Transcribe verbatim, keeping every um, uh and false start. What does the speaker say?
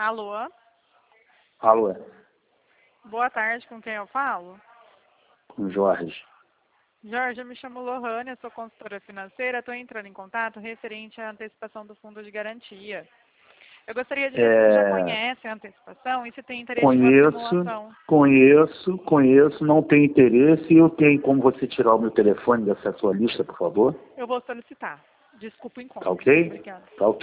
Alô? Alô, é. Boa tarde, com quem eu falo? Com Jorge. Jorge, eu me chamo Lohane, eu sou consultora financeira, estou entrando em contato referente à antecipação do fundo de garantia. Eu gostaria de ver se você já É, conhece a antecipação e se tem interesse em uma conheço, simulação. conheço, conheço, não tenho interesse. Eu tenho como você tirar o meu telefone dessa sua lista, por favor? Eu vou solicitar. Desculpa o Tá incômodo. ok? Obrigada. Tá ok.